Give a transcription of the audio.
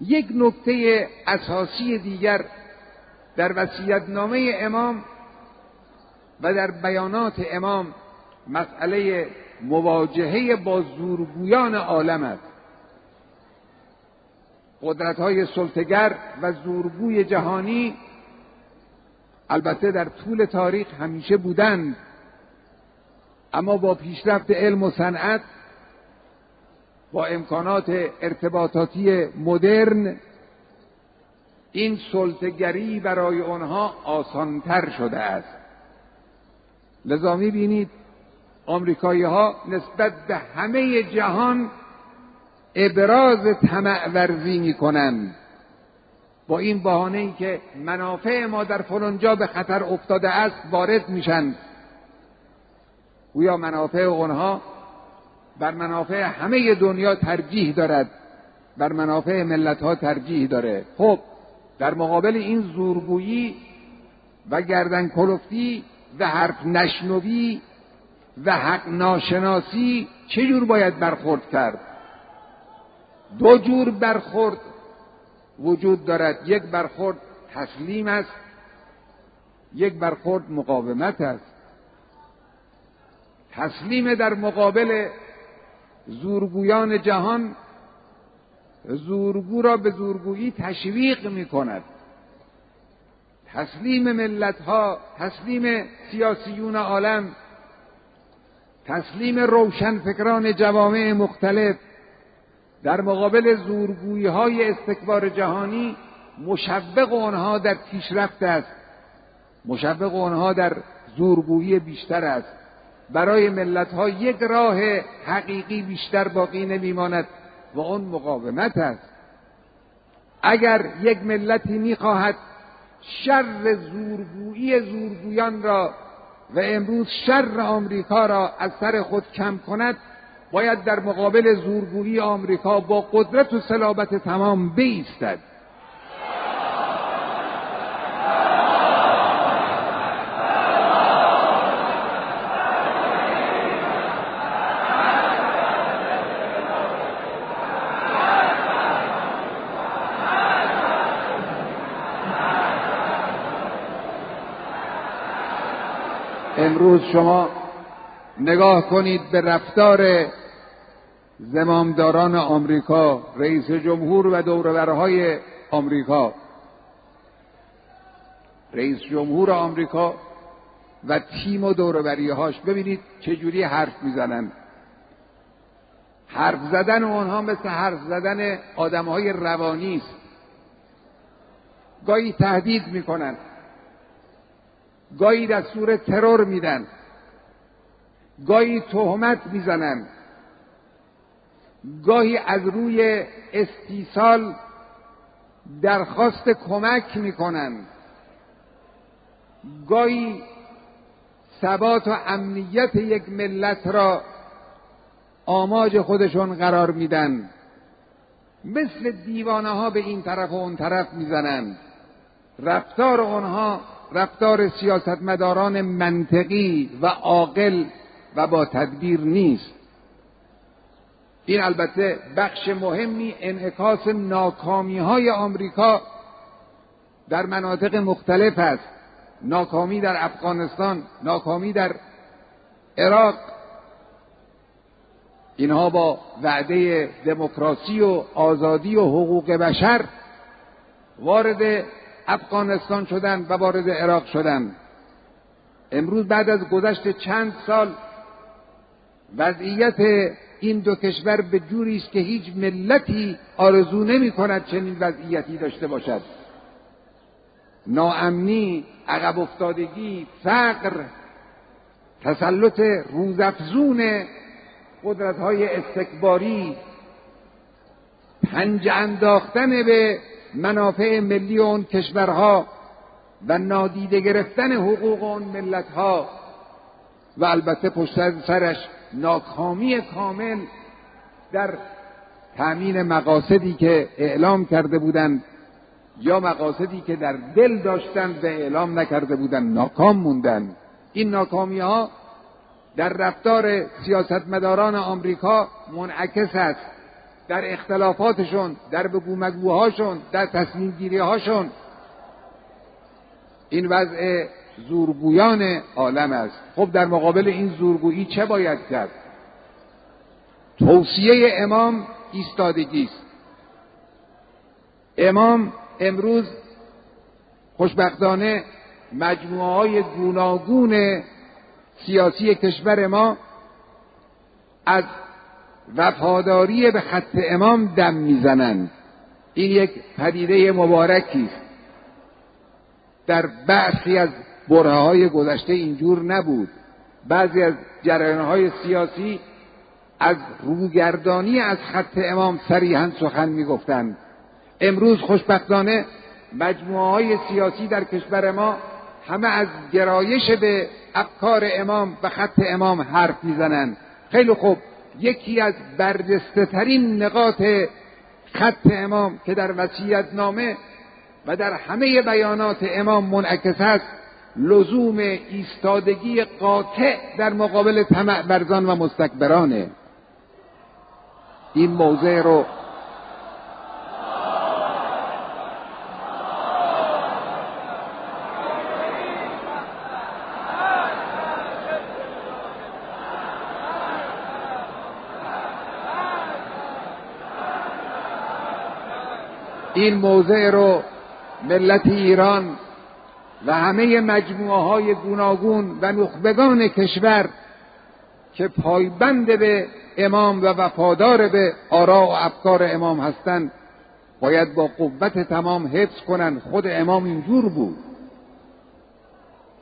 یک نکته اساسی دیگر در وصیت‌نامه امام و در بیانات امام مسئله مواجهه با زورگویان عالم است. قدرت‌های سلطه‌گر و زورگوی جهانی البته در طول تاریخ همیشه بودند، اما با پیشرفت علم و صنعت، با امکانات ارتباطاتی مدرن، این سلطه‌گری برای آنها آسانتر شده است. لذا می‌بینید آمریکایی‌ها نسبت به همه جهان ابراز طمع ورزی می‌کنند، با این بهانه‌ای که منافع ما در فلان جا به خطر افتاده است وارد میشن، گویا منافع آنها بر منافع همه دنیا ترجیح دارد، بر منافع ملت‌ها ترجیح داره. خب در مقابل این زورگویی و گردن کلفتی و حرف نشنوی و حق ناشناسی چه جور باید برخورد کرد؟ دو جور برخورد وجود دارد. یک برخورد تسلیم است، یک برخورد مقاومت است. تسلیم در مقابل زورگویان جهان زورگو را به زورگویی تشویق می کند. تسلیم ملت‌ها، تسلیم سیاسیون عالم، تسلیم روشنفکران جوامع مختلف در مقابل زورگویی‌های استکبار جهانی مشوق آنها در پیشرفت است، مشوق آنها در زورگویی بیشتر است. برای ملت‌ها یک راه حقیقی بیشتر باقی نمی‌ماند و آن مقاومت است. اگر یک ملتی می‌خواهد شر زورگویان را و امروز شر آمریکا را از سر خود کم کند، باید در مقابل زورگویی آمریکا با قدرت و صلابت تمام بایستد. امروز شما نگاه کنید به رفتار زمامداران آمریکا، رئیس جمهور و دوربرهای آمریکا. رئیس جمهور آمریکا و تیم و دوربریهاش، ببینید چجوری حرف میزنن. حرف زدن اونها مثل حرف زدن آدمهای روانی است. گاهی تهدید میکنن، گاهی دستور ترور میدن، گاهی تهمت میزنن، گاهی از روی استیصال درخواست کمک میکنن، گاهی ثبات و امنیت یک ملت را آماج خودشون قرار میدن. مثل دیوانه ها به این طرف و اون طرف میزنن. رفتار آنها رفتار سیاستمداران منطقی و عاقل و با تدبیر نیست. این البته بخش مهمی انعکاس ناکامی‌های آمریکا در مناطق مختلف است. ناکامی در افغانستان، ناکامی در عراق. اینها با وعده دموکراسی و آزادی و حقوق بشر وارد افغانستان شدند و وارد عراق شدند. امروز بعد از گذشت چند سال وضعیت این دو کشور به جوری است که هیچ ملتی آرزو نمی‌کند چنین وضعیتی داشته باشد. ناامنی، عقب افتادگی، فقر، تسلط روزافزون قدرت‌های استکباری، پنجه انداختن به منافع ملی اون کشورها و نادیده گرفتن حقوق اون ملت‌ها و البته پشت سرش ناکامی کامل در تأمین مقاصدی که اعلام کرده بودند یا مقاصدی که در دل داشتند و اعلام نکرده بودند، ناکام موندند. این ناکامی‌ها در رفتار سیاستمداران آمریکا منعکس است. در اختلافاتشون، در بگو مگوهاشون، در تصمیم گیری هاشون. این وضع زورگویان عالم است. خب در مقابل این زورگویی چه باید کرد؟ توصیه امام ایستادگی است. امام امروز خوشبختانه مجموعه‌های گوناگون سیاسی کشور ما از وفاداری به خط امام دم میزنند. این یک پدیده مبارکی است. در برخی از برهه‌های گذشته اینجور نبود. بعضی از جریان‌های سیاسی از روگردانی از خط امام صریحاً سخن میگفتند. امروز خوشبختانه مجموعه‌های سیاسی در کشور ما همه از گرایش به افکار امام و خط امام حرف میزنند. خیلی خوب، یکی از برجسته‌ترین نقاط خط امام که در وصیت‌نامه و در همه بیانات امام منعکس است، لزوم ایستادگی قاطع در مقابل طمع ورزان و مستکبرانه. این موضع رو ملت ایران و همه مجموعه‌های گوناگون و نخبگان کشور که پایبند به امام و وفادار به آراء و افکار امام هستند باید با قوت تمام حفظ کنند. خود امام اینجور بود.